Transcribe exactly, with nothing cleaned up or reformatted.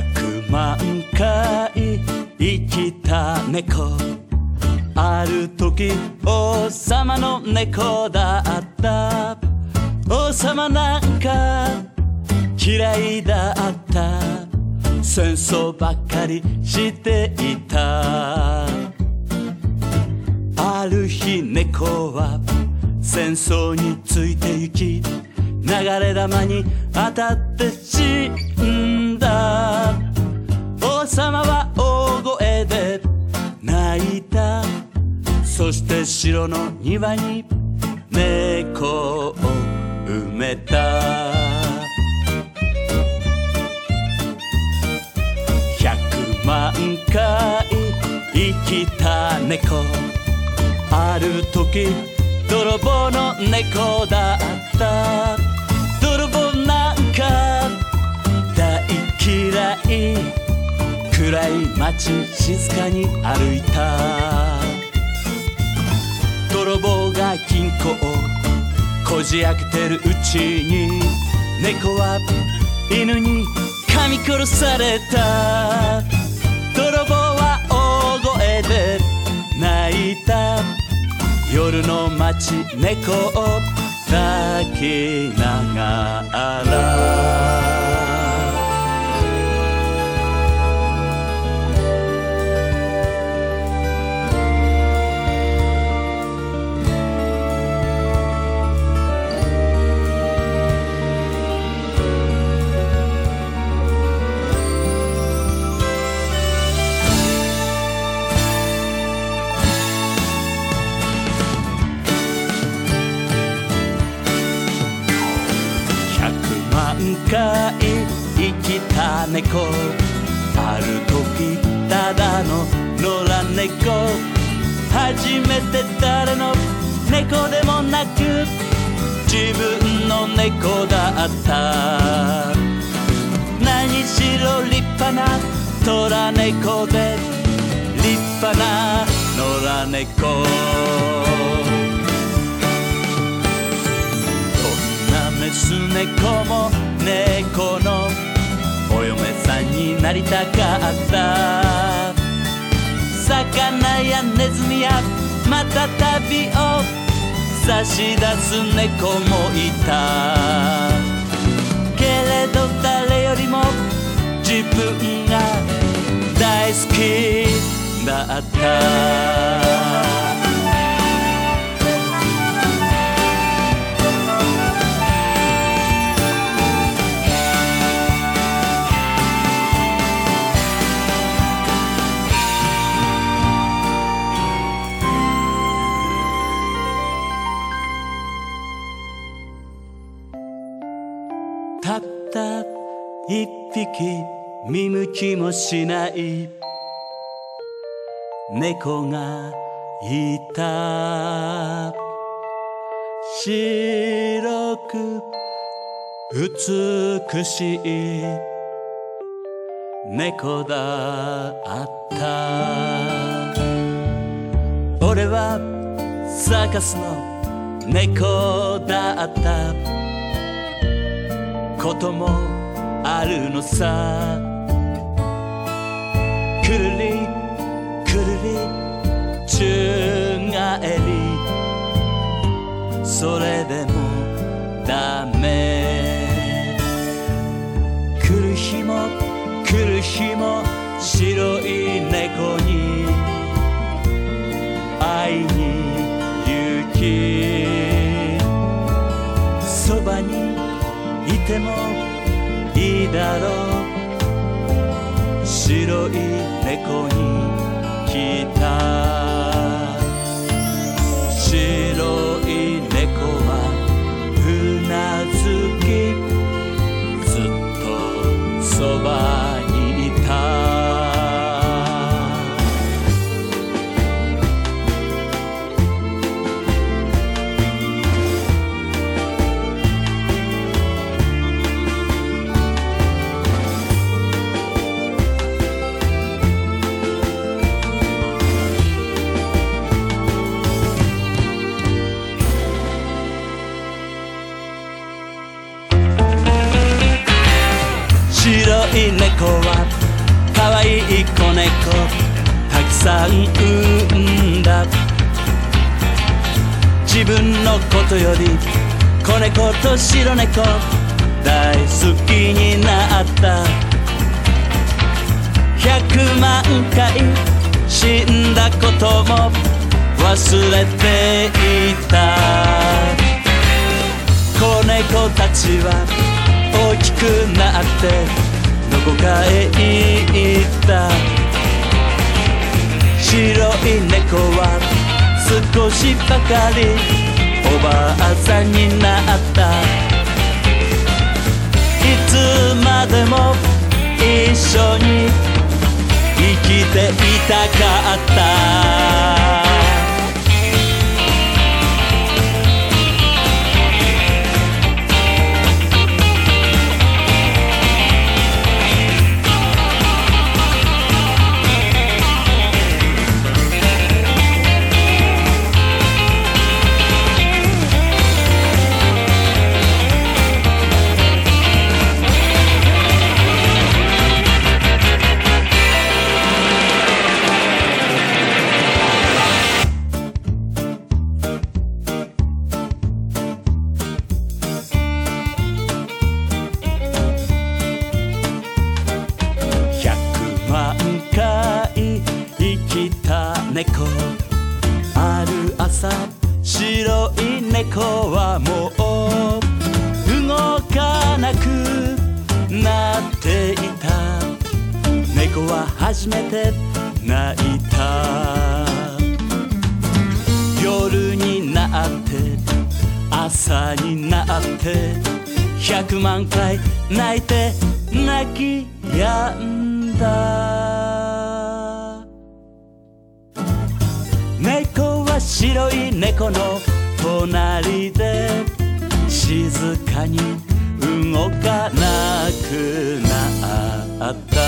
百万回生きた猫、ある時王様の猫だった。王様なんか嫌いだった。戦争ばっかりしていた。ある日猫は戦争について行き、流れ弾に当たって死んだ。王様は大声で泣いた。そして城の庭に猫を埋めた。百万回生きた猫、ある時泥棒の猫だった。泥棒なんか大嫌い。暗い街静かに歩いた。泥棒が金庫をこじ開けてるうちに、猫は犬に噛み殺された。泥棒は大声で泣いた。夜の街猫を抱きながら。回生きた猫、ある時ただの野良猫。初めて誰の猫でもなく自分の猫だった。何しろ立派な虎猫で立派な野良猫。メス猫も猫のお嫁さんになりたかった。魚やネズミやまた旅を差し出す猫もいた。けれど誰よりも自分が大好きだった。たった一匹見向きもしない猫がいた。白く美しい猫だった。俺はサーカスの猫だったこともあるのさ。くるりくるり宙返り、それでもダメ。来る日も来る日も白い猫に会いに行き、そばにいてもいいだろう。白い猫に来た。白い猫はうなずき、ずっとそばにいた。 い猫はかわいい子猫たくさん産んだ。自分のことより子猫と白猫大好きになった。ひゃくまんかい死んだことも忘れていた。子猫たちは大きくなってどこかへ行った。白い猫は少しばかりおばあさんになった。いつまでも一緒に生きていたかった。猫ある朝白い猫はもう動かなくなっていた。猫は初めて泣いた。夜になって朝になってひゃくまんかい泣いて泣き止んだ。猫は白い猫の隣で静かに動かなくなった。